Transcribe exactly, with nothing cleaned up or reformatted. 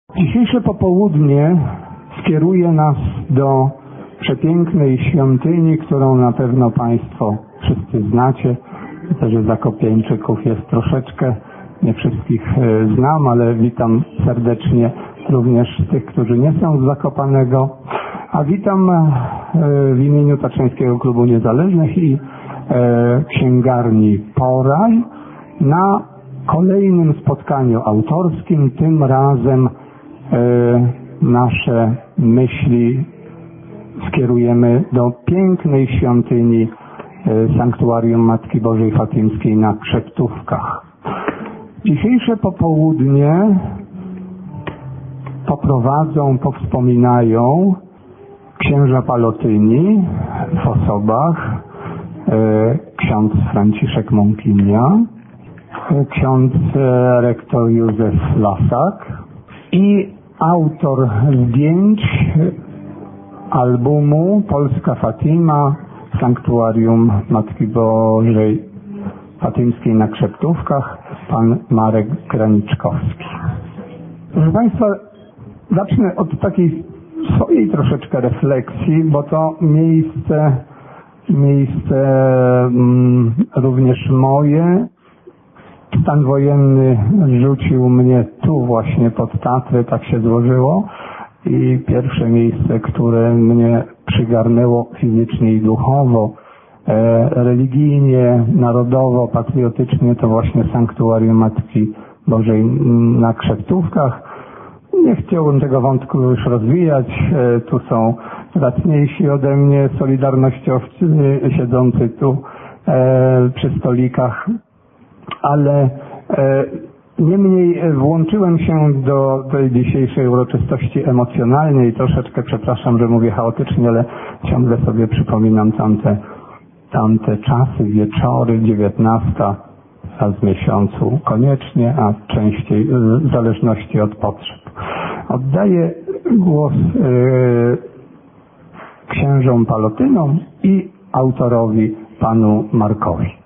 Dzisiejsze popołudnie skieruje nas do przepięknej świątyni, którą na pewno Państwo wszyscy znacie. Myślę, że Zakopieńczyków jest troszeczkę, nie wszystkich znam, ale witam serdecznie również tych, którzy nie są z Zakopanego. A witam w imieniu Tatrzańskiego Klubu Niezależnych i księgarni Poraj na kolejnym spotkaniu autorskim. Tym razem nasze myśli skierujemy do pięknej świątyni Sanktuarium Matki Bożej Fatymskiej na Krzeptówkach. Dzisiejsze popołudnie poprowadzą, powspominają księża Palotyni w osobach ksiądz Franciszek Mąkinia, ksiądz rektor Józef Lasak i autor zdjęć albumu Polska Fatima, Sanktuarium Matki Bożej Fatymskiej na Krzeptówkach, pan Marek Graniczkowski. Proszę Państwa, zacznę od takiej swojej troszeczkę refleksji, bo to miejsce, miejsce mm, również moje. Stan wojenny rzucił mnie tu właśnie pod Tatry, tak się złożyło. I pierwsze miejsce, które mnie przygarnęło fizycznie i duchowo, e, religijnie, narodowo, patriotycznie, to właśnie Sanktuarium Matki Bożej na Krzeptówkach. Nie chciałbym tego wątku już rozwijać. E, tu są zacniejsi ode mnie solidarnościowcy siedzący tu e, przy stolikach, ale e, niemniej włączyłem się do tej dzisiejszej uroczystości emocjonalnie i troszeczkę, przepraszam, że mówię chaotycznie, ale ciągle sobie przypominam tamte, tamte czasy, wieczory, dziewiętnasta raz w miesiącu koniecznie, a częściej w zależności od potrzeb. Oddaję głos yy, księżom Palotynom i autorowi panu Markowi.